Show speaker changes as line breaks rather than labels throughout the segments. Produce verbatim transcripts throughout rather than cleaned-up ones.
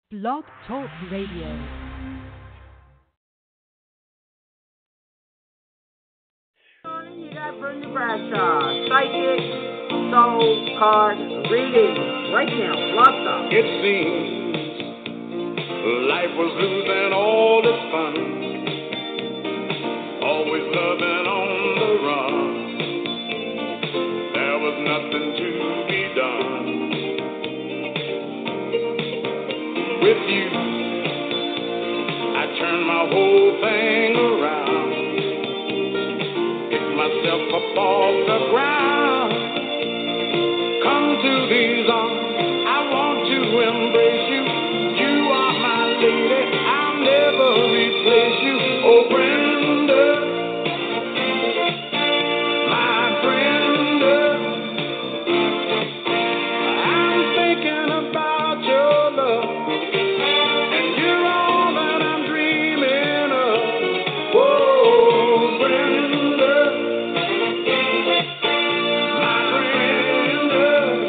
Blog Talk Radio.
You got Brenda Bradshaw, psychic, soul card reading right now. Blog Talk.
It seems life was losing all its fun, always loving on the run. There was nothing to be done. With you, I turned my whole thing around, picked myself up off the ground. Come to these arms, I want to embrace you. You are my lady, I'll never replace you. Oh, Brenda, my Brenda, I'm thinking about your love, and you're all that I'm dreaming of. Whoa, Brenda, my Brenda,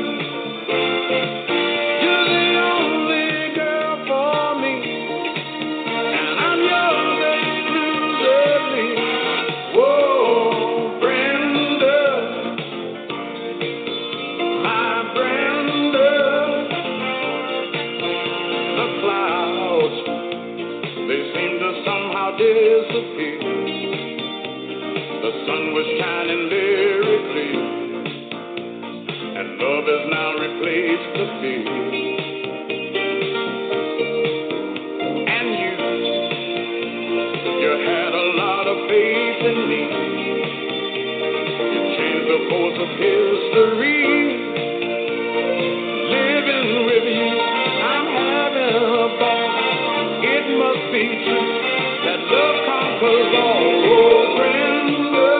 you're the only girl for me, and I'm yours exclusively. Whoa, Brenda, my Brenda, the clouds, they seem to somehow disappear. The sun was shining very clear, and love has now replaced the fear. And you, you had a lot of faith in me. You changed the course of history. Living with you, I'm having a ball. It must be true that love conquers all. Oh, Brenda,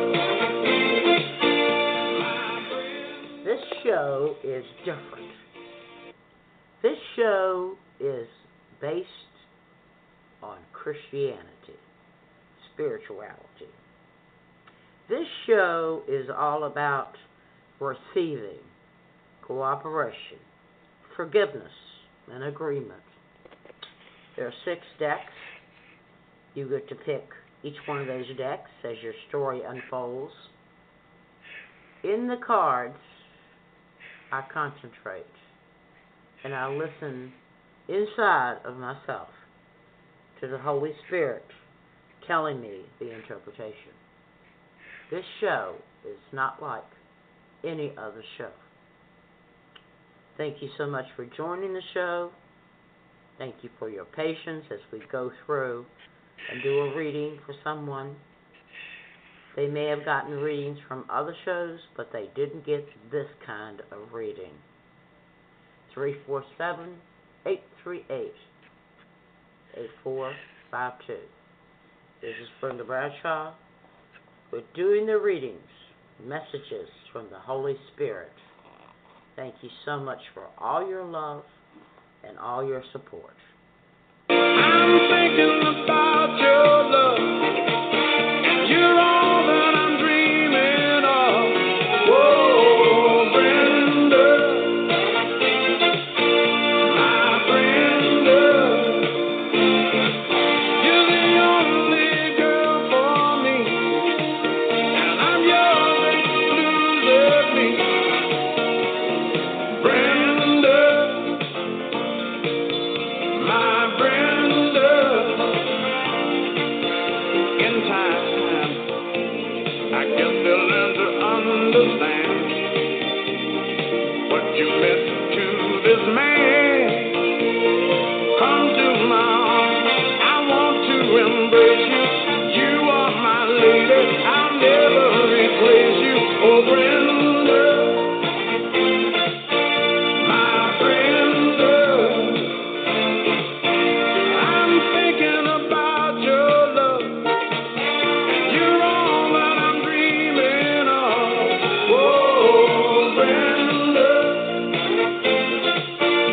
my Brenda.
This show is different. This show is based on Christianity, spirituality. This show is all about receiving, cooperation, forgiveness, and agreement. There are six decks. You get to pick each one of those decks as your story unfolds. In the cards, I concentrate and I listen inside of myself to the Holy Spirit telling me the interpretation. This show is not like any other show. Thank you so much for joining the show. Thank you for your patience as we go through and do a reading for someone. They may have gotten readings from other shows, but they didn't get this kind of reading. three four seven, eight three eight, eight four five two. This is Brenda Bradshaw. We're doing the readings, messages from the Holy Spirit. Thank you so much for all your love and all your support.
I'm thinking about your love, and you're all that I'm dreaming of. Whoa, Brenda, my Brenda, you're the only girl for me, and I'm yours exclusively. Brenda, my Brenda, in time, I guess they'll learn to understand what you meant to this man. Come to my arms, I want to embrace you. You are my lady, I'll never replace you. Oh, Brenda, my Brenda, I'm thinking about your love, and you're all that I'm dreaming of. Whoa, Brenda,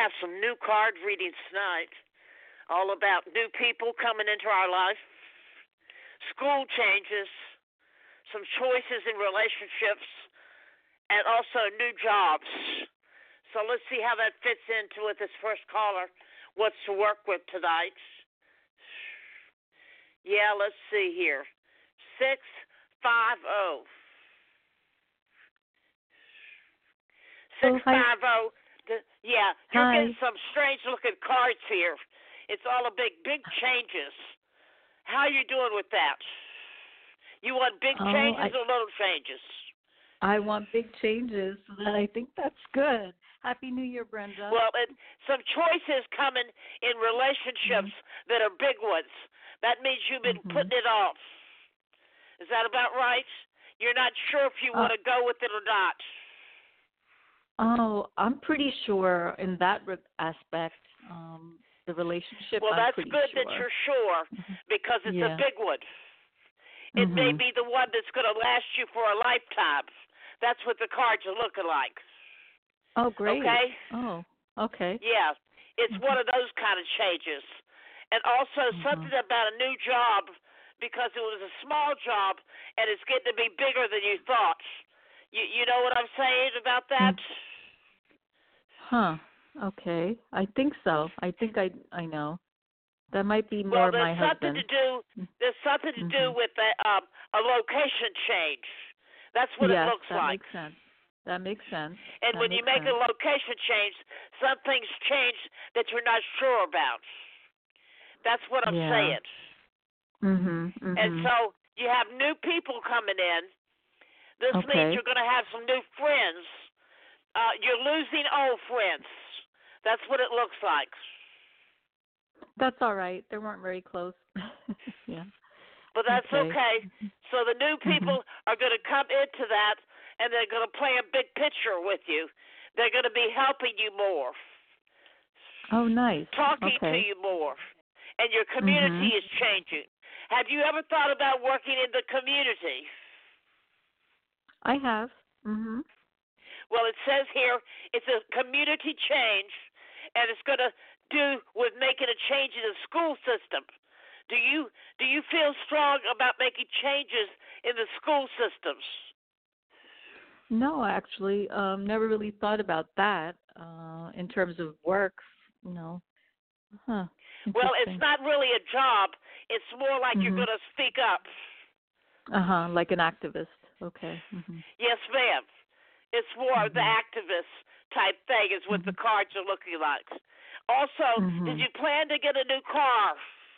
have some new card readings tonight, all about new people coming into our life, school changes, some choices in relationships, and also new jobs. So let's see how that fits into with this first caller. What's to work with tonight? Yeah, let's see here. six five zero. six five zero. Yeah, you're
Hi.
getting some strange-looking cards here. It's all a big, big changes. How are you doing with that? You want big
Oh,
changes
I-
or little changes?
I want big changes, and I think that's good. Happy New Year, Brenda.
Well, it, some choices coming in relationships
Mm-hmm.
that are big ones. That means you've been
Mhm.
putting it off. Is that about right? You're not sure if you
Uh,
want to go with it or not.
Oh, I'm pretty sure in that re- aspect, um, the relationship.
Well,
I'm
that's
pretty
good
sure.
that you're sure because it's
Yeah.
a big one. It may
Mhm.
be the one that's going to last you for a lifetime. That's what the cards are looking like.
Oh, great.
Okay?
Oh, okay.
Yeah, it's
Mhm.
one of those kind of changes. And also
Mhm.
something about a new job because it was a small job and it's getting to be bigger than you thought. You you know what I'm saying about that?
Huh. Okay. I think so. I think I I know. That might be
Well,
more
there's
my
something
husband.
to do. There's something to do
Mhm.
with a, um, a location change. That's what
yes,
it looks
that
like.
makes sense. That makes sense.
And
that
when you
makes
make a
sense.
location change, some things change that you're not sure about. That's what I'm
Yeah.
saying.
Mhm. Mhm.
And so you have new people coming in. This
Okay.
means you're going to have some new friends. Uh, you're losing old friends. That's what it looks like.
That's all right. They weren't very close. yeah.
But that's okay.
Okay.
So the new people
Mhm.
are going to come into that, and they're going to play a big picture with you. They're going to be helping you more,
Oh, nice.
talking
okay.
to you more, and your community
Mhm.
is changing. Have you ever thought about working in the community?
I have. Mhm.
Well, it says here it's a community change, and it's going to do with making a change in the school system. Do you do you feel strong about making changes in the school systems?
No, actually, um, never really thought about that. Uh, in terms of work, no. Huh.
Well, it's
Interesting.
not really a job. It's more like you're
Mhm.
going to speak up.
Uh huh. Like an activist. Okay. Mhm.
Yes, ma'am. It's more the
Mhm.
activist type thing is what the
Mhm.
cards are looking like. Also,
Mhm.
did you plan to get a new car?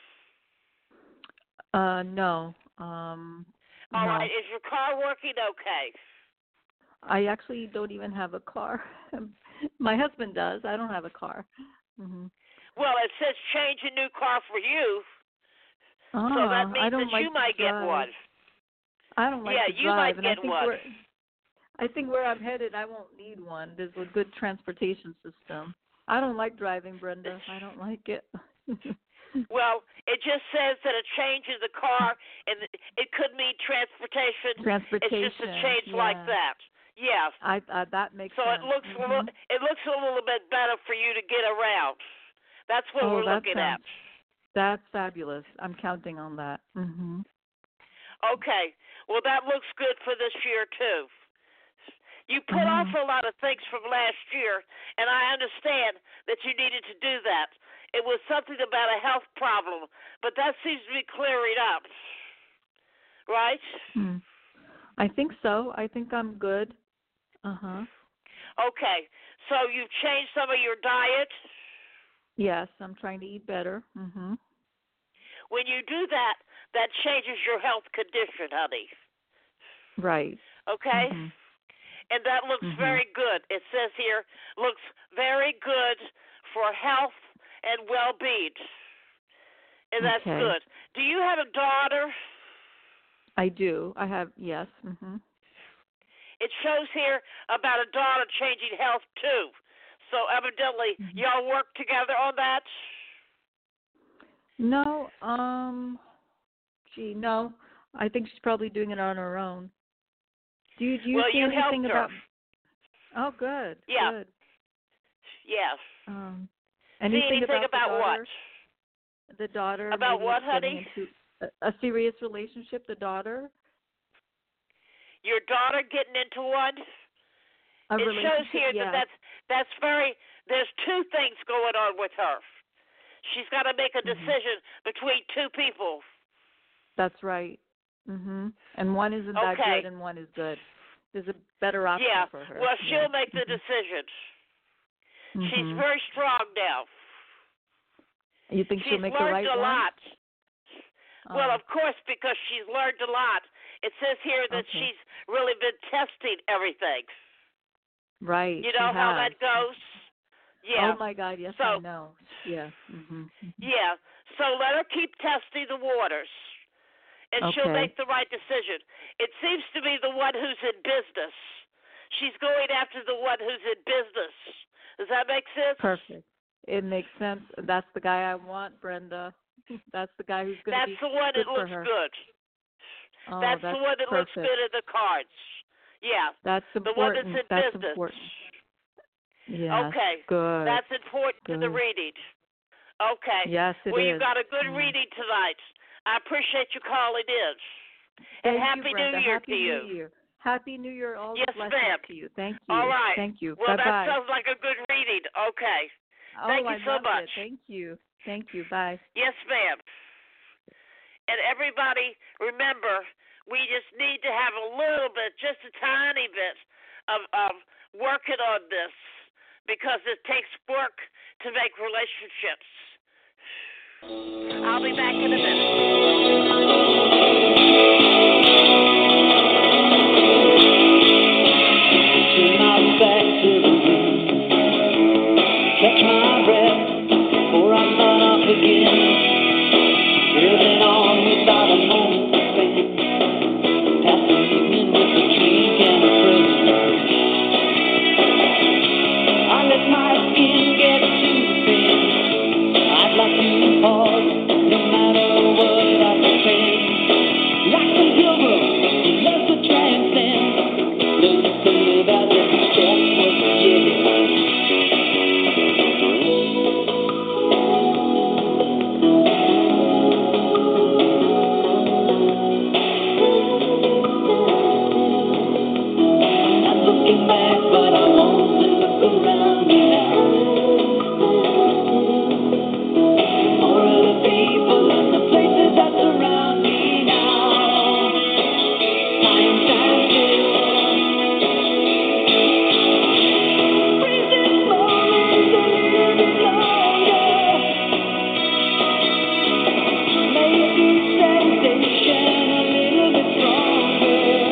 Uh, no. Um,
All
no.
right. Is your car working okay?
I actually don't even have a car. My husband does. I don't have a car. Mhm.
Well, it says change a new car for you,
Oh,
so that
I
means
don't
that
like
you
to
might get
drive.
one.
I don't like
Yeah,
to
you
drive,
might
and I
get
think
one.
we're. I think where I'm headed, I won't need one. There's a good transportation system. I don't like driving, Brenda. I don't like it.
Well, it just says that a change in the car, and it could mean transportation.
Transportation.
It's just a change
yeah.
like that. Yeah.
I, I that makes
So
sense.
it looks a
Mhm.
little, it looks a little bit better for you to get around. That's what
oh,
we're
that
looking
sounds,
at.
That's fabulous. I'm counting on that. Mhm.
Okay. Well, that looks good for this year too. You put
Mhm.
off a lot of things from last year, and I understand that you needed to do that. It was something about a health problem, but that seems to be clearing up, right?
Hmm. I think so. I think I'm good. Uh huh.
Okay. So you've changed some of your diet.
Yes, I'm trying to eat better. Mhm.
When you do that, that changes your health condition, honey.
Right.
Okay?
Mhm.
And that looks
Mhm.
very good. It says here, looks very good for health and well-being. And that's
Okay.
good. Do you have a daughter?
I do. I have yes. Mhm.
It shows here about a daughter changing health too. So evidently,
Mhm.
y'all work together on that?
No, um gee, no. I think she's probably doing it on her own. Do you do you
Well,
see
you
anything
helped her.
about Oh, good.
Yeah.
Good.
Yes.
Um,
See
anything
anything
about,
about
the
what?
daughter? The daughter.
About
maybe
what,
getting
honey?
into a, a serious relationship. The daughter.
Your daughter getting into one?
A
It shows
relationship.
here
Yeah.
that that's that's very. There's two things going on with her. She's got to make a
Mhm.
decision between two people.
That's right. Mhm. And one isn't that
Okay.
good, and one is good. There's a better option
Yeah.
for her.
Well, she'll
Yeah.
make the
Mhm.
decision. She's
Mhm.
very strong now.
You think
She's
she'll make the
learned
right
a
one?
lot. Well,
Oh,
of course, because she's learned a lot. It says here that
okay.
she's really been testing everything.
Right.
You
she
know how
has.
that goes? Yeah.
Oh my God. Yes,
So,
I know. Yeah. Mhm. Mhm.
Yeah. So let her keep testing the waters, and she'll
Okay.
make the right decision. It seems to be the one who's in business. She's going after the one who's in business. Does that make sense?
Perfect. It makes sense. That's the guy I want, Brenda. That's the guy who's going to be
That's the one
good
that
for
looks
her.
good.
Oh,
that's,
that's
the one that
perfect.
looks good in the cards. Yeah.
That's
The one that's
important.
in
That's
business.
important. Yes.
Okay.
Good.
That's important
good.
to the reading. Okay.
Yes, it
well,
is.
you got a good
Yeah.
reading tonight. I appreciate you calling in.
Thank
and Happy
you, Brenda.
New Year
Happy
to you.
New Year. Happy New Year. All
Yes,
the blessings
ma'am.
to you. Thank you.
All right.
Thank you.
Well,
Bye-bye.
that sounds like a good reading. Okay.
Oh,
Thank you
I
so
loved
much.
it. Thank you. Thank you. Bye.
Yes, ma'am. And everybody, remember, we just need to have a little bit, just a tiny bit, of, of working on this because it takes work to make relationships. I'll be back in a
Turn my back to the wind, catch my breath before I start off again. Driving on without a moment to spend, past the evening with a drink and a prayer. I let my skin get too thin. I'd like to pause, no matter what I pretend. Like some pilgrim who loves to transcend, loves to live as if his death was a gift. Looking back, but I want to look around me now. More of the people and the places that surround me now. Time stands still. Freezing moments a little bit longer. Make this sensation a little bit stronger.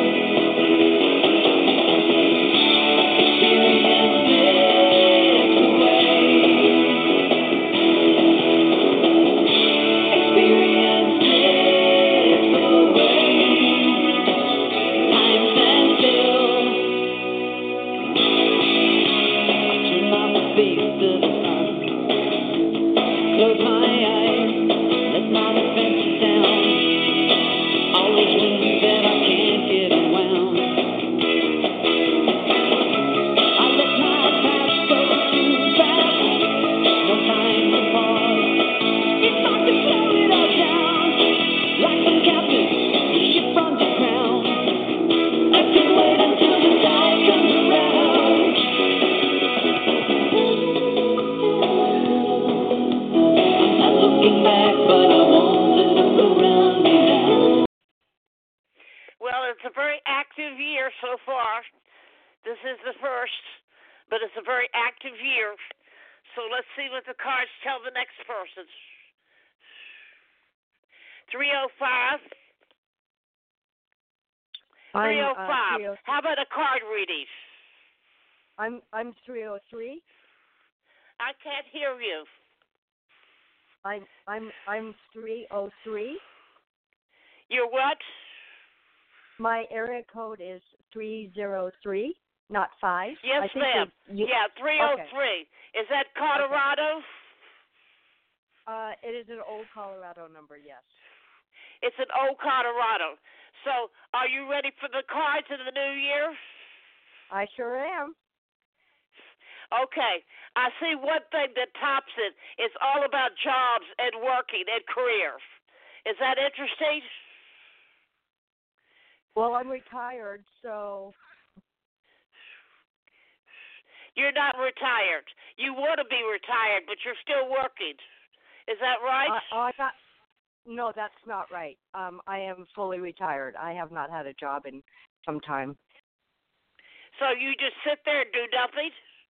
Experience this way. Experience this way. Time stands still. I turn my face to the sun. Close my eyes. Let my defenses down. Always winds that I can't get around. I let my past go too fast. No time to pause. It's hard to slow it all down. Like some captain, the ship runs aground. I can wait until the tide comes around. I'm not looking back, but I want to look around me now.
Well, it's a very active year so far. This is the first, but it's a very active year. So let's see what the cards tell the next person. three oh five. three oh five.
I'm, uh,
How about a card reading?
I'm I'm three oh three.
I can't hear you.
I'm I'm I'm three oh three.
You're what?
My area code is three oh three, not five.
Yes,
I think
ma'am.
they- you-
Yeah, three oh three. Is that Colorado?
Uh, it is an old Colorado number, yes.
It's an old Colorado. So, are you ready for the cards in the new year?
I sure am.
Okay, I see one thing that tops it. It's all about jobs and working and career. Is that interesting?
Well, I'm retired, so
You're not retired. You want to be retired, but you're still working. Is that right?
I, I got. No, that's not right. Um, I am fully retired. I have not had a job in some time.
So you just sit there and do nothing?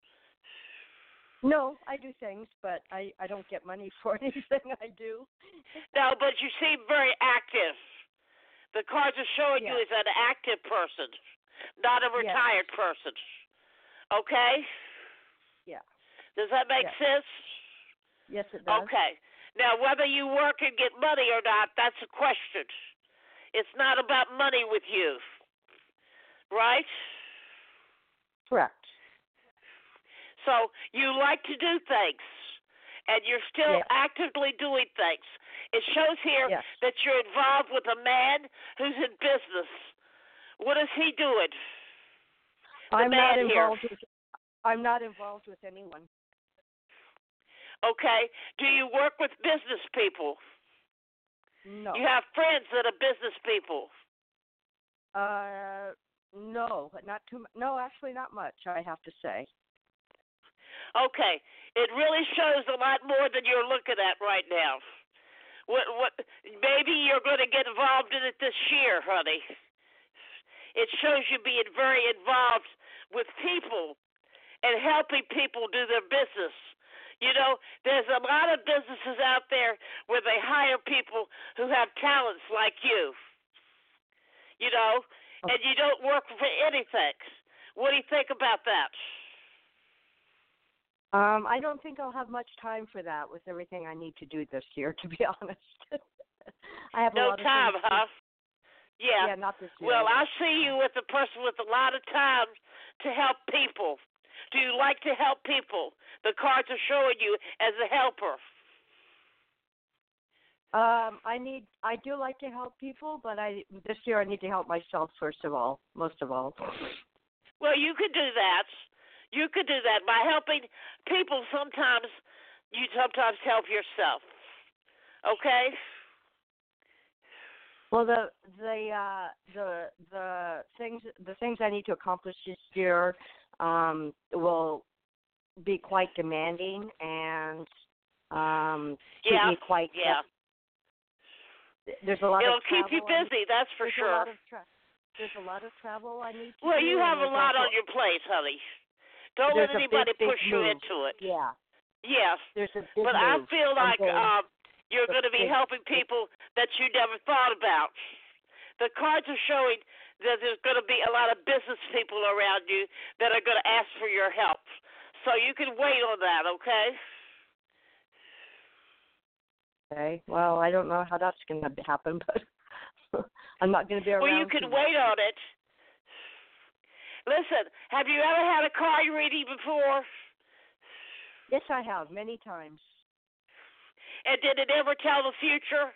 No, I do things, but I, I don't get money for anything I do.
No, but you seem very active. The cards are showing you
Yeah.
as an active person, not a
Yes.
retired person. Okay?
Yeah.
Does that make
Yes.
sense?
Yes, it does.
Okay. Now, whether you work and get money or not, that's a question. It's not about money with you. Right?
Correct.
So you like to do things, and you're still
Yeah.
actively doing things. It shows here
Yes.
that you're involved with a man who's in business. What is he doing? The
I'm not
man here.
involved with. I'm not involved with anyone.
Okay. Do you work with business people?
No.
You have friends that are business people.
Uh, no, not too. mu- No, actually, not much. I have to say.
Okay. It really shows a lot more than you're looking at right now. What? What? Maybe you're going to get involved in it this year, honey. It shows you being very involved with people and helping people do their business. You know, there's a lot of businesses out there where they hire people who have talents like you. You know, and you don't work for anything. What do you think about that?
Um, I don't think I'll have much time for that with everything I need to do this year. To be honest, I have a
No
lot of
time,
things
huh?
To,
Yeah.
yeah, not this year.
Well, I see you with a person with a lot of time to help people. Do you like to help people? The cards are showing you as a helper.
Um, I need. I do like to help people, but I this year I need to help myself first of all, most of all.
Well, you could do that. You could do that by helping people. Sometimes you sometimes help yourself. Okay?
Well, the the uh, the the things the things I need to accomplish this year um, will be quite demanding and um, keep
Yeah.
me quite.
Yeah.
There's a lot
It'll
of
keep
travel.
you busy, that's for
there's
sure.
A lot of tra- there's a lot of travel I need to
Well,
do.
you have
and
a lot
also,
on your plate, honey. Don't
there's
let
a
anybody
big, big
push you
move.
into it.
Yeah,
Yes.
there's a big
But I
move.
feel
I'm
like
going-
um, you're
the
going to be
big-
helping people that you never thought about. The cards are showing that there's going to be a lot of business people around you that are going to ask for your help. So you can wait on that, okay?
Okay. Well, I don't know how that's going to happen, but I'm not going to be around.
Well, you
too
can
much.
wait on it. Listen, have you ever had a card reading before?
Yes, I have many times.
And did it ever tell the future?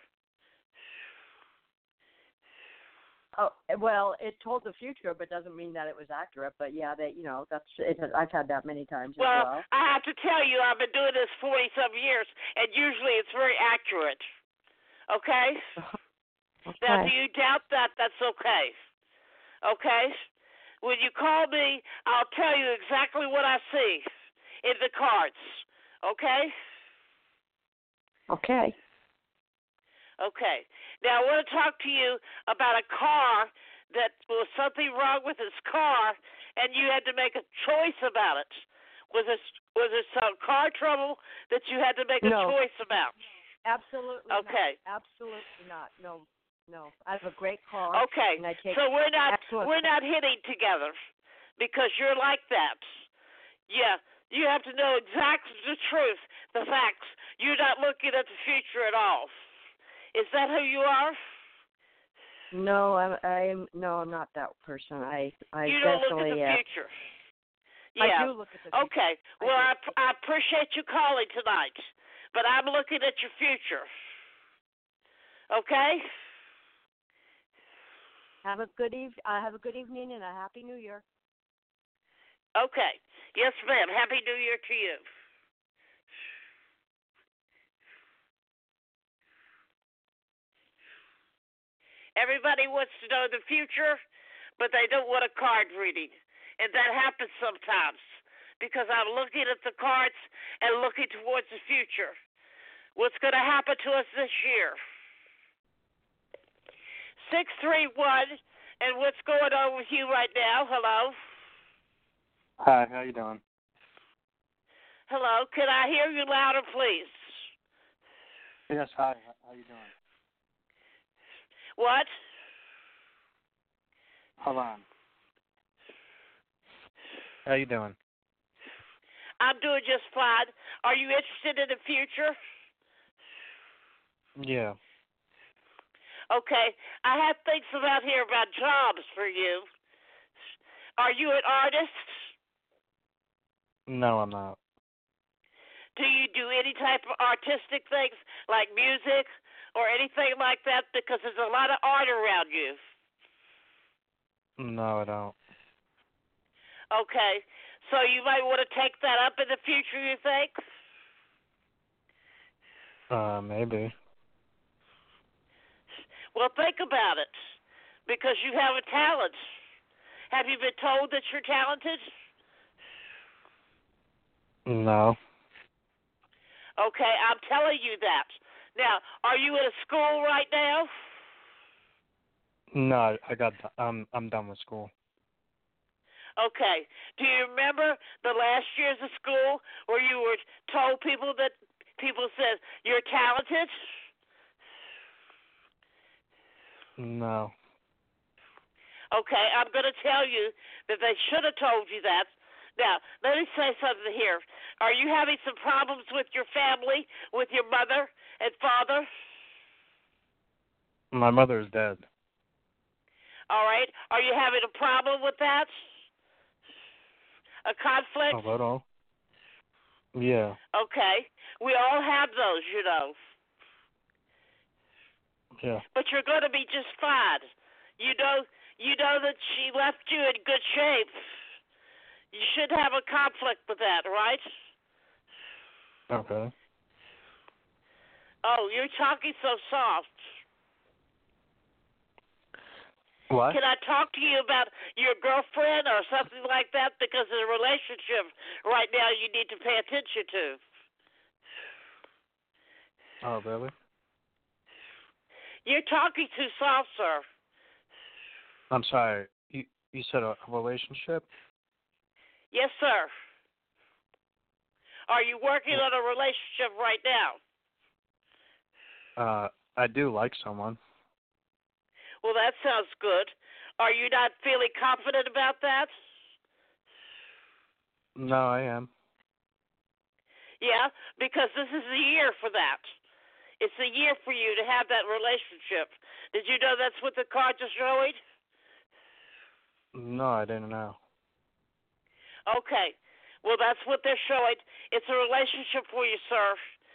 Oh, well, it told the future, but doesn't mean that it was accurate. But yeah, that you know, that's it. I've had that many times
Well,
as well.
I have to tell you, I've been doing this forty some years, and usually it's very accurate. Okay?
Okay.
Now, do you doubt that? That's okay. Okay? When you call me, I'll tell you exactly what I see in the cards. Okay?
Okay.
Okay. Now, I want to talk to you about a car that was something wrong with his car, and you had to make a choice about it. Was it was it some car trouble that you had to make a
No.
choice about?
Absolutely.
Okay.
Not. Absolutely not. No. No. I have a great car.
Okay.
And I take
So we're not
excellent
we're not hitting together because you're like that. Yeah. You have to know exactly the truth, the facts. You're not looking at the future at all. Is that who you are?
No, I'm. I'm. No, I'm not that person. I. I
You don't look
definitely.
at the
uh,
future. Yeah.
I do look at the future.
Okay.
I
Well, I,
do.
I appreciate you calling tonight, but I'm looking at your future. Okay?
Have a good eve. Uh, have a good evening and a happy New Year.
Okay. Yes, ma'am. Happy New Year to you. Everybody wants to know the future, but they don't want a card reading. And that happens sometimes because I'm looking at the cards and looking towards the future. What's going to happen to us this year? six three one, and what's going on with you right now? Hello?
Hi, how you doing?
Hello, can I hear you louder, please?
Yes, hi, how you doing?
What?
Hold on. How you doing?
I'm doing just fine. Are you interested in the future?
Yeah.
Okay, I have things about here about jobs for you. Are you an artist?
No, I'm not.
Do you do any type of artistic things like music or anything like that? Because there's a lot of art around you.
No, I don't.
Okay, so you might want to take that up in the future, you think?
Uh, maybe.
Well, think about it, because you have a talent. Have you been told that you're talented?
No.
Okay, I'm telling you that. Now, are you in a school right now?
No, I got. I'm. I'm done with school.
Okay. Do you remember the last years of school where you were told people that people said you're talented?
No.
Okay, I'm going to tell you that they should have told you that. Now, let me say something here. Are you having some problems with your family, with your mother and father?
My mother is dead.
All right. Are you having a problem with that? A conflict?
A little. Yeah.
Okay. We all have those, you know.
Yeah.
But you're going to be just fine. You know, you know that she left you in good shape. You should have a conflict with that, right?
Okay.
Oh, you're talking so soft.
What?
Can I talk to you about your girlfriend or something like that? Because the relationship right now you need to pay attention to.
Oh, really?
You're talking too soft, sir.
I'm sorry. You you said a, a relationship?
Yes, sir. Are you working on a relationship right now?
Uh, I do like someone.
Well, that sounds good. Are you not feeling confident about that?
No, I am.
Yeah, because this is the year for that. It's the year for you to have that relationship. Did you know that's what the cards are showing?
No, I didn't know.
Okay. Well, that's what they're showing. It's a relationship for you, sir.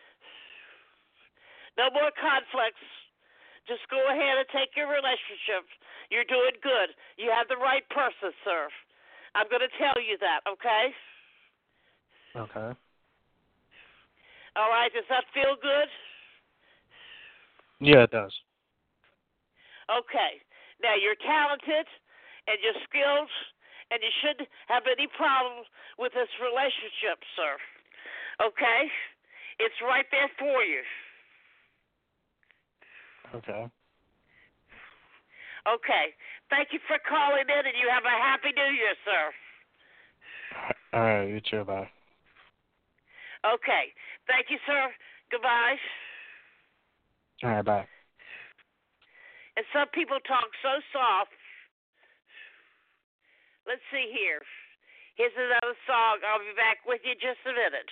No more conflicts. Just go ahead and take your relationship. You're doing good. You have the right person, sir. I'm going to tell you that, okay?
Okay.
All right. Does that feel good?
Yeah, it does.
Okay. Now, you're talented and you're skilled, and you shouldn't have any problems with this relationship, sir. Okay? It's right there for you.
Okay.
Okay. Thank you for calling in, and you have a happy New Year, sir.
All right, you too. Bye.
Okay. Thank you, sir. Goodbye.
All right, bye.
And some people talk so soft. Let's see here. Here's another song. I'll be back with you just a minute.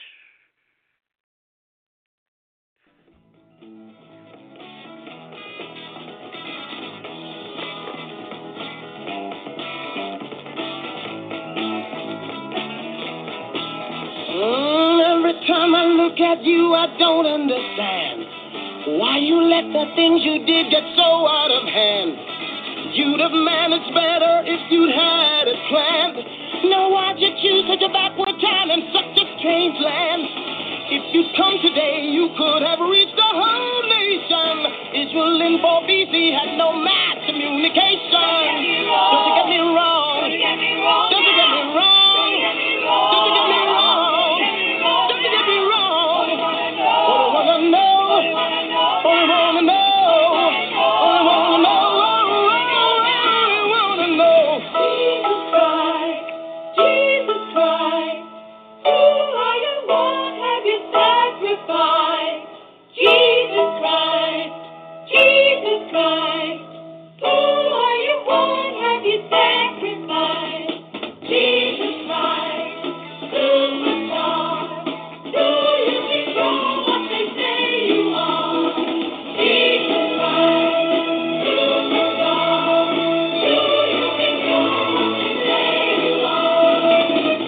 Mm, every time I look at you, I don't understand why you let the things you did get so out of hand. You'd have managed better if you'd had it planned. Now why'd you choose such a backward time in such a strange land? If you'd come today, you could have reached the whole nation. Israel in four B C had no mass communication. Don't you get me wrong? Don't you get me wrong? Don't you get me wrong? Don't you get me wrong? Don't you get me wrong? All I wanna know, all I wanna know, all I wanna know, all I wanna know. Jesus Christ, Jesus Christ, who are you? What have you sacrificed? Jesus Christ, Jesus Christ, who are you? What have you sacrificed? Jesus Christ, superstar, do you become what they say you are? Jesus Christ, superstar, do you become what they say you are?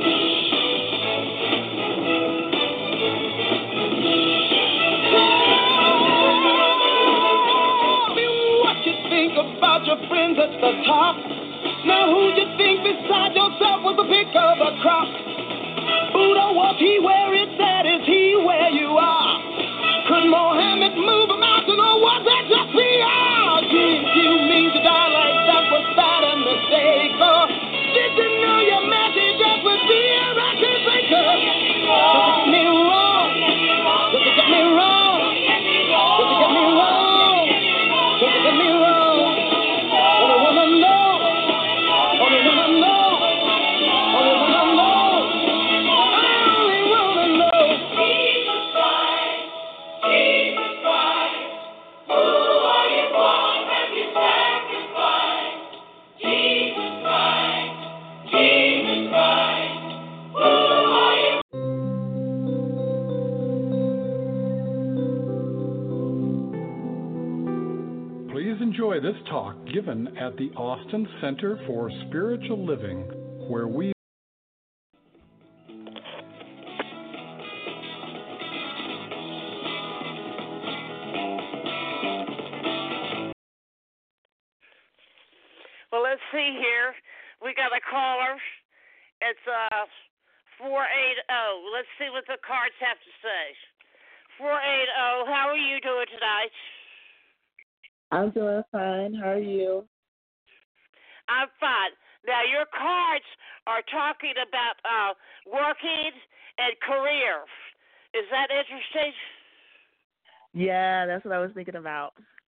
Tell me what you think about your friends at the top. Now who you think beside yourself was the pick of a crop? Buddha, was he where it's at? Is he where you are? Could Mohammed move a mountain or was that just P R? Did you mean to die like that? Was that a mistake? Or did you know your message that would be a record breaker? Does it get me wrong? Does it get me wrong? Does it get me wrong? Does it get me wrong? All I wanna know, all I wanna know, all I wanna know, I only wanna know. Jesus Christ, Jesus Christ, who are you? What have you sacrificed? Jesus Christ, Jesus Christ, who are you?
Please enjoy this talk given at the Austin Center for Spiritual Living, where we
Well, let's see here. We got a caller. It's uh four eight zero. Let's see what the cards have to say. four eight zero. How are you doing tonight?
I'm doing fine. How are you?
I'm fine. Now your cards are talking about uh working and career. Is that interesting?
Yeah, that's what I was thinking about.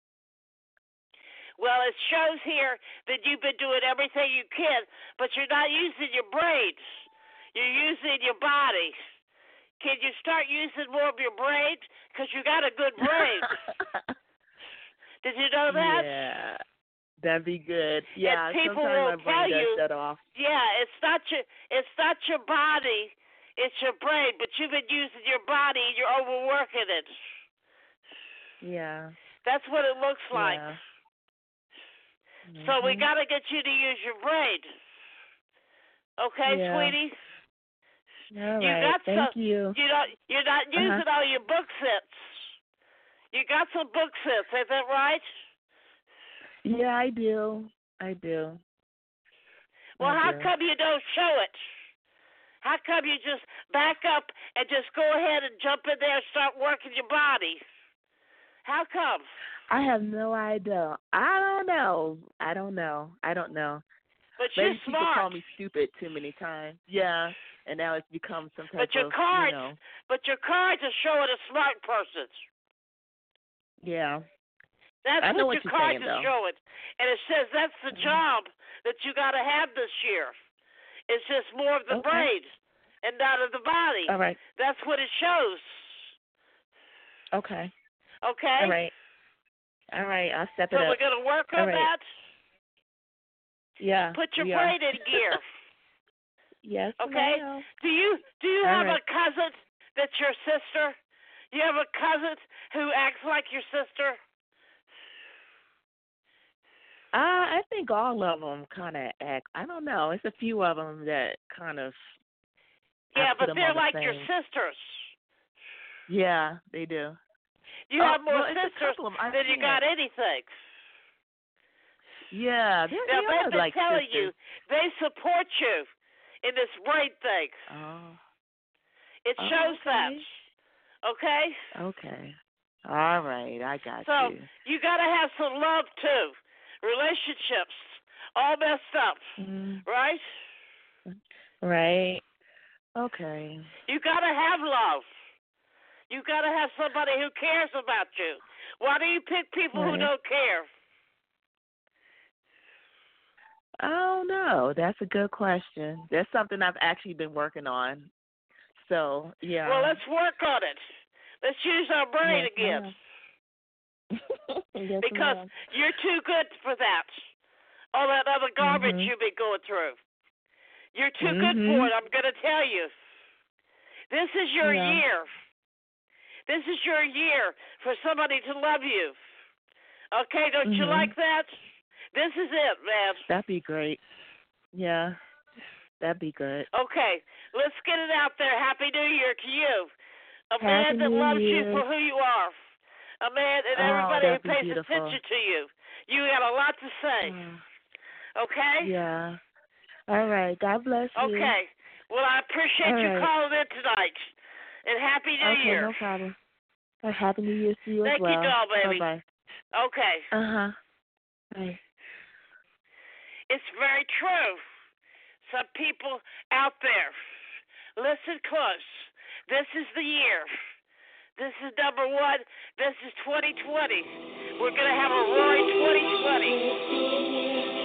Well, it shows here that you've been doing everything you can, but you're not using your brains. You're using your body. Can you start using more of your brain? Because you got a good brain. Did you know that?
Yeah, that'd be good. Yeah,
and people
sometimes
will
my brain
tell
does
you,
shut off.
Yeah, it's not your, it's not your body, it's your brain. But you've been using your body, and you're overworking it.
Yeah.
That's what it looks like.
Yeah.
So we
Mhm.
got to get you to use your brain. Okay,
Yeah.
sweetie?
All
you
right.
got
Thank
some,
you.
You don't, you're not using
Uh-huh.
all your book sets. You got some book sets, is that right?
Yeah, I do. I do.
Well,
I
how
do.
come you don't show it? How come you just back up and just go ahead and jump in there and start working your body? How come?
I have no idea. I don't know. I don't know. I don't know.
But
Maybe
you're
people
smart.
call me stupid too many times. Yeah, and now it's become some type
But your
of,
cards,
you know.
but your cards are showing a smart person.
Yeah.
That's
I know
what,
what
your
you're
cards
saying,
are
though.
showing, and it says that's the
Mhm.
job that you got to have this year. It's just more of the
Okay.
brain and not of the body.
All right.
That's what it shows.
Okay.
Okay.
All right. All right. I'll step
So
it up.
we're gonna work
All
on
right.
that.
Yeah.
Put your
we
brain
are.
in gear.
Yes.
Okay.
ma'am.
Do you do you
All
have
right.
a cousin that's your sister? You have a cousin who acts like your sister?
Uh, I think all of them kind of act. I don't know. It's a few of them that kind of. I
Yeah,
put
but
'em
they're
on the
like your
same-
sisters.
Yeah, they do.
You
Oh,
have more
well, it's a
sisters
couple of 'em. I
than you
can't.
got anything.
Yeah, they're,
Now
they
they've
are
been
like
telling
sisters.
you they support you. in this brain thing.
Oh.
It
Oh,
shows
okay.
that. Okay?
Okay. All right. I got
So
you.
you got to have some love, too. Relationships, all messed up,
Mm,
right?
right. Okay.
You got to have love. You got to have somebody who cares about you. Why do you pick people who
Right.
don't care?
I don't know. That's a good question. That's something I've actually been working on. So, yeah.
Well, let's work on it. Let's use our brain
Yes,
again.
ma'am. Yes,
Because
ma'am.
you're too good for that. All that other garbage
Mhm.
you've been going through. You're too good
Mhm.
for it, I'm going to tell you. This is your
Yeah.
year. This is your year for somebody to love you. Okay, don't you
Mhm.
like that? This is it, man.
That'd be great. Yeah. That'd be good.
Okay, let's get it out there. Happy New Year to you. A
Happy
man that
New
loves you
Year.
for who you are. A man and
Oh,
everybody who
that'd be
pays
beautiful.
attention to you. You got a lot to say.
Mm.
Okay?
Yeah. All right. God bless you.
Okay. Well, I appreciate
All
you
right.
calling in tonight. And Happy New
Okay,
Year.
no problem. A happy New Year to you
Thank
as well.
you, doll baby.
Bye-bye.
Okay.
Uh-huh. Bye.
It's very true. Some people out there, listen close. This is the year. This is number one. This is twenty twenty. We're going to have a roaring twenty twenty.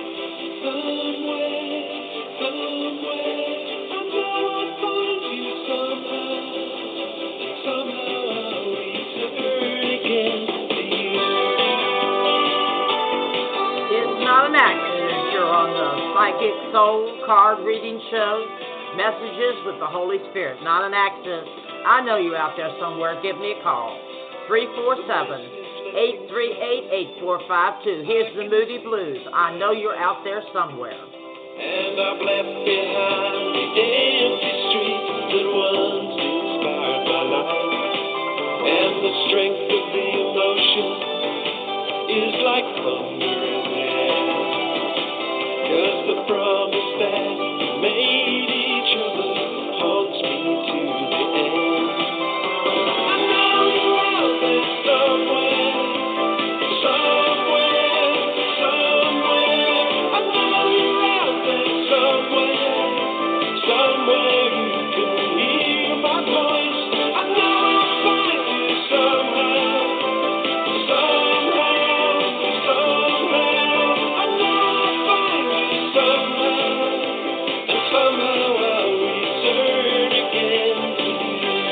It's not an accident you're on the Psychic Soul Card Reading Show. Messages with the Holy Spirit. Not an accident. I know you're out there somewhere. Give me a call. three four seven, eight three eight, eight four five two. Here's the Moody Blues. I know you're out there somewhere.
And I've left behind the empty streets that once inspired my life. And the strength of the emotion is like thunder in the air. 'Cause the promise that we made each other haunts me to the end. I know you're out there somewhere, somewhere, somewhere. I know you're out there somewhere, somewhere you can hear my voice. I know I'll find you somehow, somehow, somehow. I know I'll find you somehow, and somehow I'll return again to you.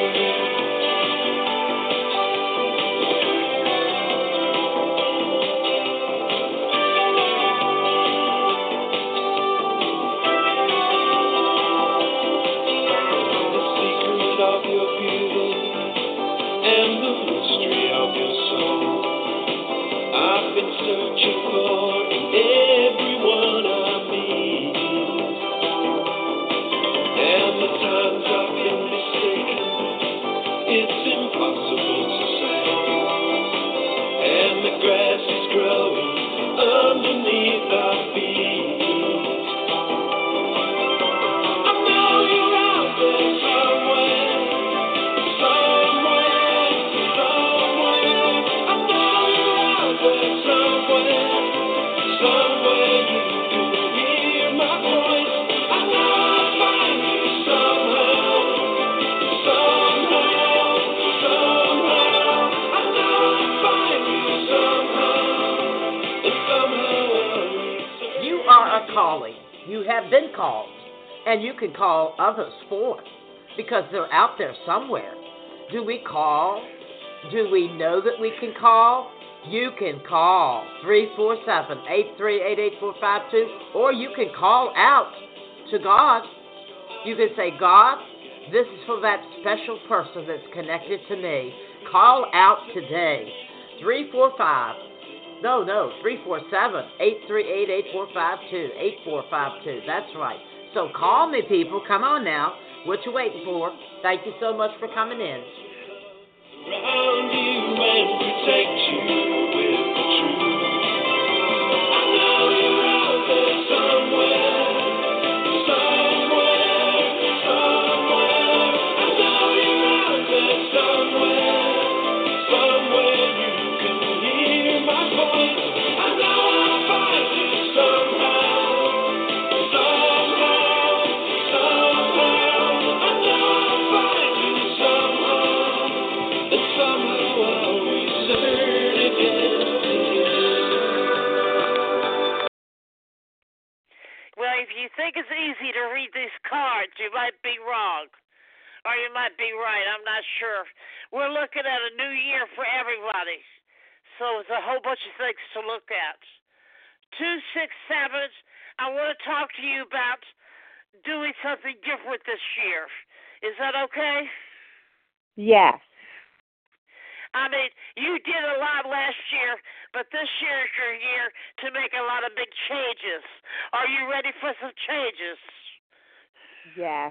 The secret of your beauty and the mystery of your soul, I've been searching for in everyone I meet. And the times I've been mistaken, it's impossible to say. And the grass is growing underneath our feet. I know you're out there somewhere, somewhere, somewhere. I know you're out there somewhere, somewhere you can hear my voice. I know I'll find you somehow, somehow, somehow. I know I'll find you somehow, and somehow I'll return.
You are a calling. You have been called. And you can call others forth because they're out there somewhere. Do we call? Do we know that we can call? You can call three four seven, eight three eight, eight four five two, or you can call out to God. You can say, God, this is for that special person that's connected to me. Call out today. three four five, no, no, three four seven, eight three eight, eight four five two, eight four five two. That's right. So call me, people. Come on now. What you waiting for? Thank you so much for coming in.
Around you and protect you with the truth. I know you're out there somewhere, somewhere.
if you think it's easy to read these cards, you might be wrong. Or you might be right. I'm not sure. We're looking at a new year for everybody. So it's a whole bunch of things to look at. Two six sevens, I want to talk to you about doing something different this year. Is that okay?
Yes.
I mean, you did a lot last year, but this year is your year to make a lot of big changes. Are you ready for some changes?
Yes.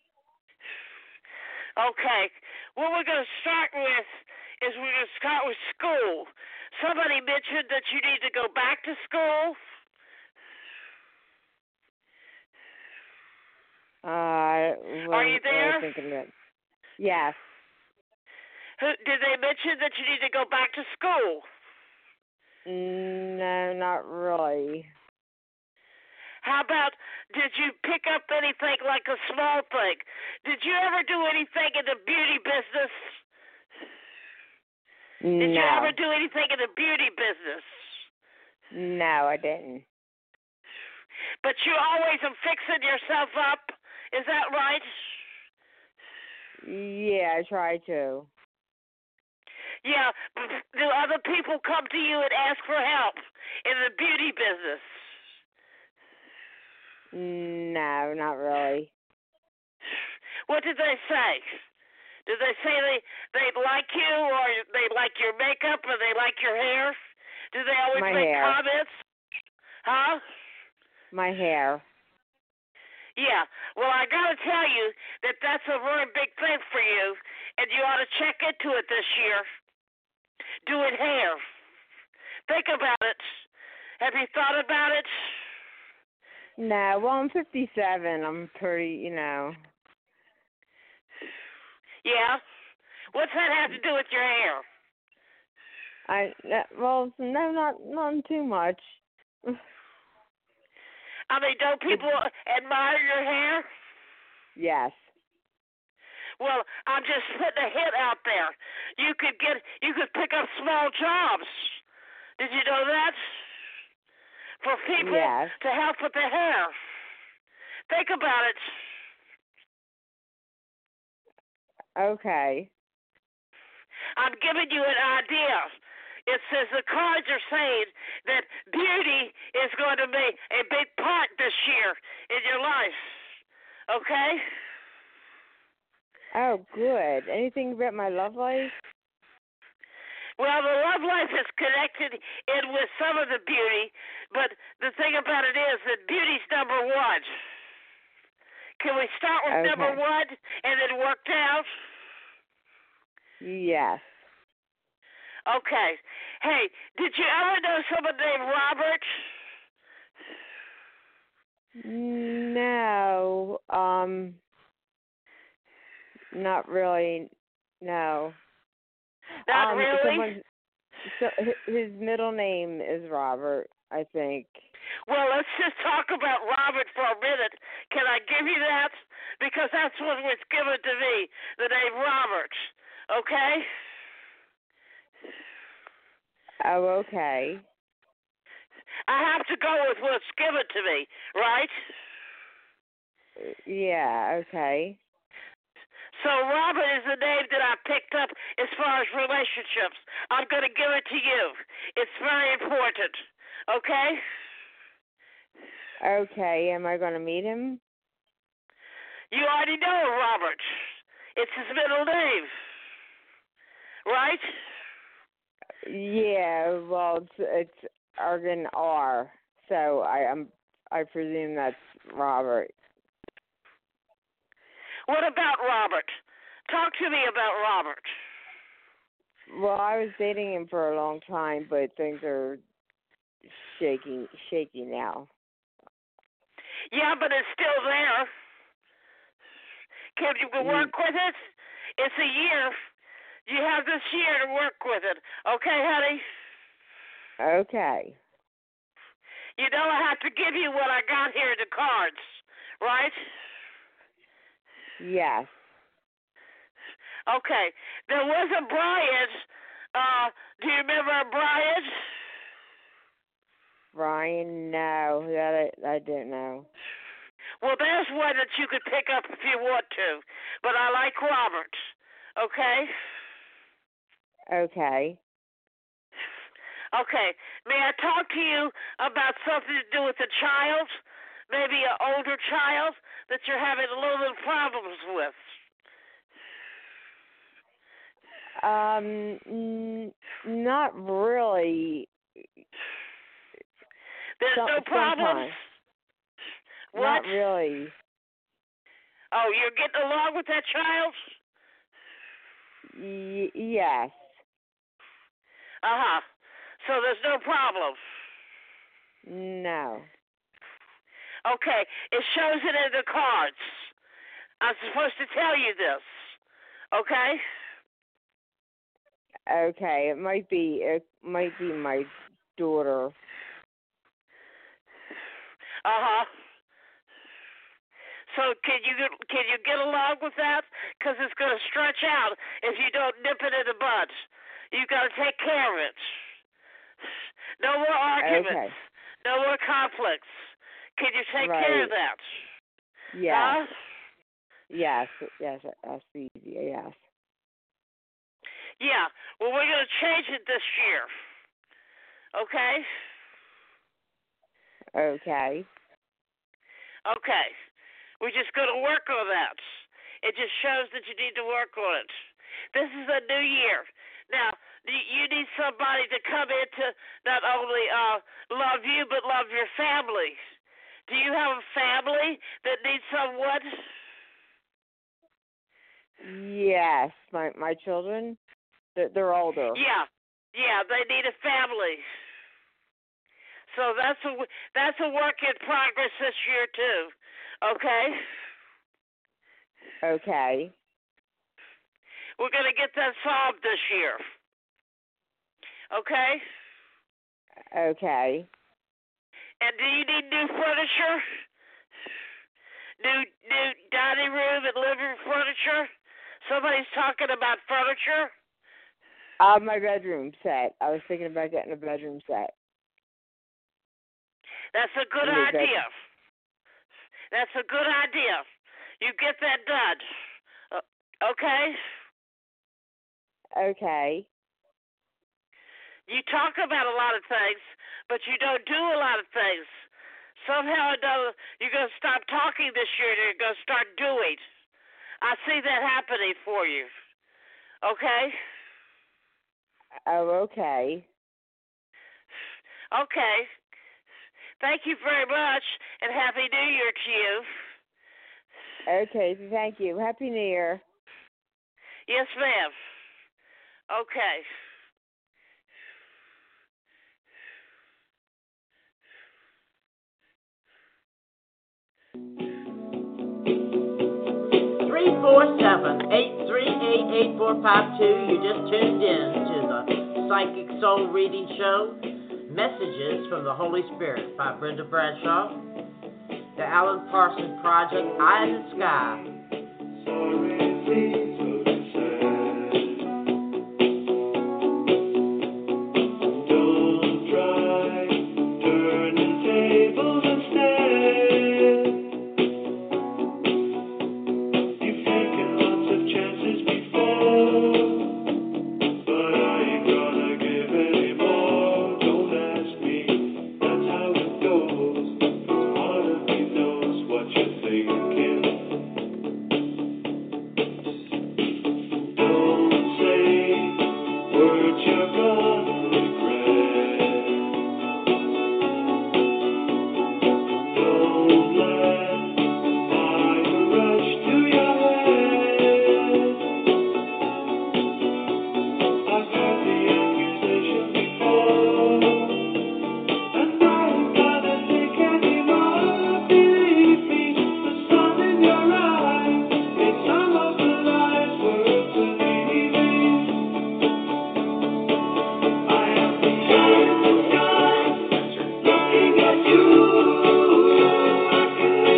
Okay. What we're going to start with is we're going to start with school. Somebody mentioned that you need to go back to school.
Uh, well,
Are you there?
I was thinking that. Yes.
Who, did they mention that you need to go back to school?
No, not really.
How about, did you pick up anything like a small thing? Did you ever do anything in the beauty business? Did
No.
you ever do anything in the beauty business?
No, I didn't.
But you always are fixing yourself up. Is that right?
Yeah, I try to.
Yeah. Do other people come to you and ask for help in the beauty business?
No, not really.
What did they say? Did they say they they like you, or they like your makeup, or they like your hair? Do they always
My
make
hair.
comments? Huh?
My hair.
Yeah. Well, I gotta tell you that that's a very big thing for you, and you ought to check into it this year. Doing hair. Think about it. Have you thought about it?
No, well, I'm fifty-seven. I'm pretty, you know.
Yeah. What's that have to do with your hair?
I well, no, not not too much.
I mean, don't people admire your hair?
Yes.
Well, I'm just putting a hint out there. You could get, you could pick up small jobs. Did you know that? For people
Yes.
to help with their hair. Think about it.
Okay.
I'm giving you an idea. It says the cards are saying that beauty is going to be a big part this year in your life. Okay?
Oh, good. Anything about my love life?
Well, the love life is connected in with some of the beauty, but the thing about it is that beauty's number one. Can we start with
Okay.
number one and then work down?
Yes.
Okay. Hey, did you ever know someone named Robert?
No. Um. Not really. No.
Not
um,
really?
someone- So hi- his middle name is Robert, I think.
Well, let's just talk about Robert for a minute. Can I give you that? Because that's what was given to me, the name Robert. Okay?
Oh, okay.
I have to go with what's given to me, right?
Yeah, okay.
So Robert is the name that I picked up as far as relationships. I'm going to give it to you. It's very important. Okay?
Okay, am I going to meet him?
You already know Robert. It's his middle name. Right?
Yeah, well, it's, it's Argon R, so I am I presume that's Robert.
What about Robert? Talk to me about Robert.
Well, I was dating him for a long time, but things are shaking, shaky now.
Yeah, but it's still there. Can you work with it? It's a year. You have this year to work with it. Okay, honey?
Okay.
You know I have to give you what I got here, the cards, right?
Yes.
Okay. There was a Brian. Uh, do you remember a Brian?
Brian, no, that I, I didn't know.
Well, there's one that you could pick up if you want to, but I like Robert. Okay?
Okay.
Okay. May I talk to you about something to do with a child, maybe an older child that you're having a little bit of problems with?
Um, n- not really.
There's
Some,
no problems?
sometimes.
What?
Not really.
Oh, you're getting along with that child?
Y- yes.
Uh-huh. So there's no problem?
No.
Okay. It shows it in the cards. I'm supposed to tell you this. Okay?
Okay. It might be. It might be my daughter.
Uh huh. So can you get, can you get along with that? Because it's going to stretch out if you don't nip it in the bud. You got to take care of it. No more arguments.
Okay.
No more conflicts. Can you take
Right.
care of that?
Yes.
Huh?
Yes. Yes. That's easy. Yes.
Yeah. Well, we're going to change it this year. Okay?
Okay.
Okay. We're just going to work on that. It just shows that you need to work on it. This is a new year. Now, you need somebody to come in to not only uh, love you, but love your family. Do you have a family that needs someone?
Yes. My my children. They're, they're older.
Yeah. Yeah, they need a family. So that's a, that's a work in progress this year, too. Okay?
Okay.
We're going to get that solved this year. Okay?
Okay.
And do you need new furniture? New new dining room and living room furniture? Somebody's talking about furniture?
Uh, my bedroom set. I was thinking about getting a bedroom set.
That's a good
New
idea.
bedroom.
That's a good idea. You get that done. Uh, okay?
Okay.
You talk about a lot of things, but you don't do a lot of things. Somehow or another, you're going to stop talking this year and you're going to start doing. I see that happening for you. Okay?
Oh, okay.
Okay. Thank you very much, and Happy New Year to you.
Okay, thank you. Happy New Year.
Yes, ma'am. Okay.
three four seven, eight three eight, eight four five two. You just tuned in to the Psychic Soul Reading Show. Messages from the Holy Spirit by Brenda Bradshaw. The Alan Parsons Project, Eye in the Sky.
Looking at you, I can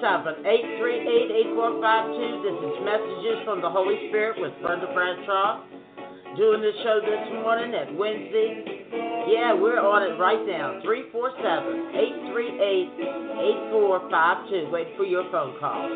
seven, eight three eight, eight four five two. This is Messages from the Holy Spirit with Brenda Bradshaw. Doing this show this morning at Wednesday. Yeah, we're on it right now. three four seven, eight three eight, eight four five two. Wait for your phone call.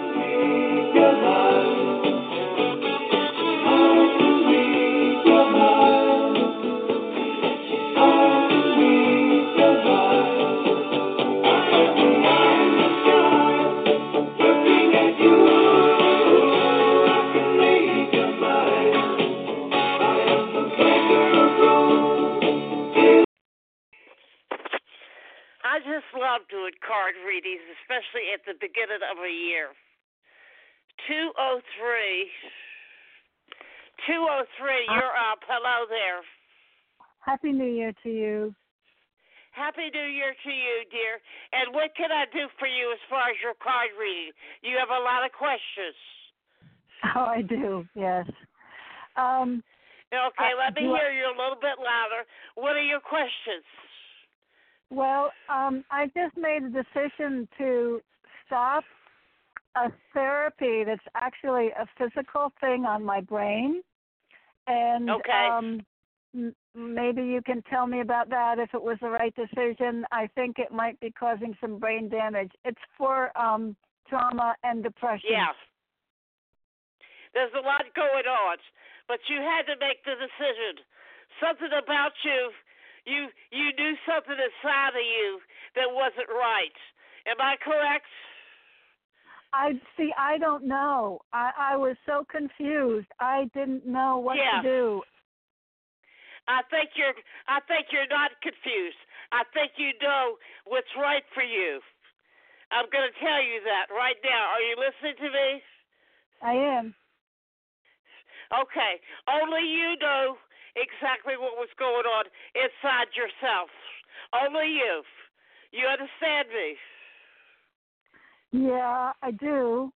I just love doing card readings, especially at the beginning of a year. two oh three. two oh three, you're up. Hello there.
Happy New Year to you.
Happy New Year to you, dear. And what can I do for you as far as your card reading? You have a lot of questions.
Oh, I do, yes. Um,
okay,
uh,
let me
do
hear
I-
you a little bit louder. What are your questions?
Well, um, I just made a decision to stop a therapy that's actually a physical thing on my brain. And
Okay.
um, m- maybe you can tell me about that if it was the right decision. I think it might be causing some brain damage. It's for um, trauma and depression.
Yeah. There's a lot going on, but you had to make the decision. Something about you, you you knew something inside of you that wasn't right. Am I correct?
I see. I don't know. I, I was so confused. I didn't know what
Yeah.
to do.
I think you're I think you're not confused. I think you know what's right for you. I'm going to tell you that right now. Are you listening to me?
I am.
Okay. Only you know exactly what was going on inside yourself. Only you. You understand me?
Yeah, I do.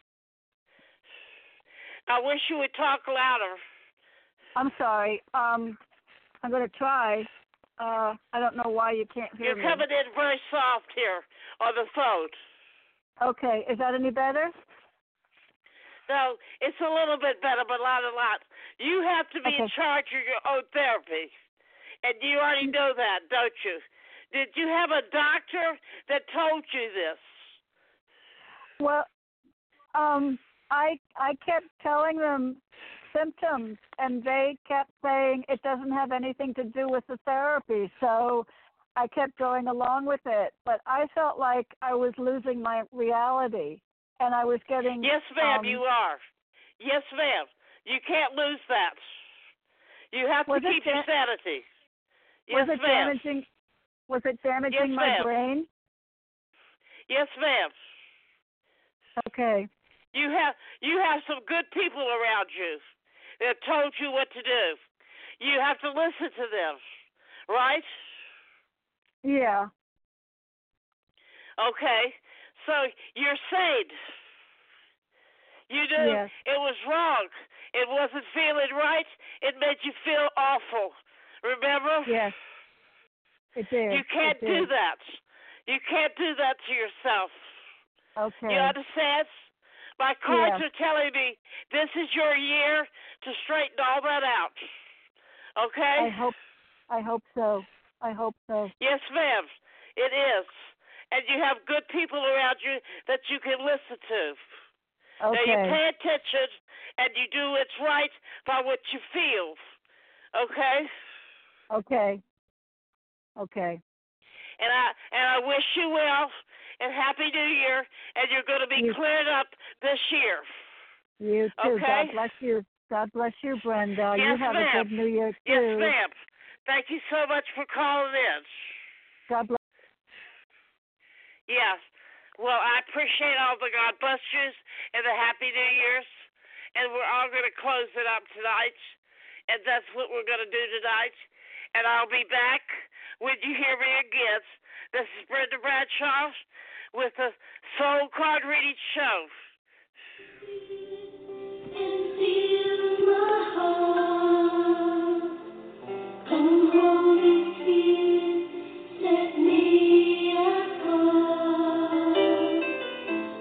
I wish you would talk louder.
I'm sorry. Um, I'm going to try. Uh, I don't know why you can't hear
You're
me.
coming in very soft here on the phone.
Okay, is that any better?
No, it's a little bit better, but not a lot. You have to be in
Okay.
charge of your own therapy. And you already know that, don't you? Did you have a doctor that told you this?
Well, um, I I kept telling them symptoms, and they kept saying it doesn't have anything to do with the therapy. So I kept going along with it, but I felt like I was losing my reality, and I was getting.
Yes, ma'am,
um,
you are. Yes, ma'am. You can't lose that. You have to
Was it
keep your
da-
sanity. Yes,
was it
ma'am.
damaging? Was it damaging
Yes,
my
ma'am.
brain?
Yes, ma'am.
Okay.
You have you have some good people around you that told you what to do. You have to listen to them, right?
Yeah.
Okay. So you're sane. You knew
Yes.
it was wrong. It wasn't feeling right. It made you feel awful. Remember?
Yes. It did.
You can't
it
do
did.
that. You can't do that to yourself.
Okay.
You understand? My cards
Yeah.
are telling me this is your year to straighten all that out. Okay?
I hope. I hope so. I hope so.
Yes, ma'am. It is. And you have good people around you that you can listen to. Now you
Okay.
pay attention and you do what's right by what you feel. Okay?
Okay. Okay.
And I and I wish you well and Happy New Year, and you're going to be
You-
cleared up this year.
You too.
Okay.
God bless you. God bless you, Brenda.
Yes,
you have
ma'am.
a good New Year too.
Yes, ma'am. Thank you so much for calling in.
God bless.
Yes. Well, I appreciate all the God bless yous and the Happy New Year's. And we're all going to close it up tonight. And that's what we're going to do tonight. And I'll be back when you hear me again. This is Brenda Bradshaw with the Soul Card Reading Show.
Let me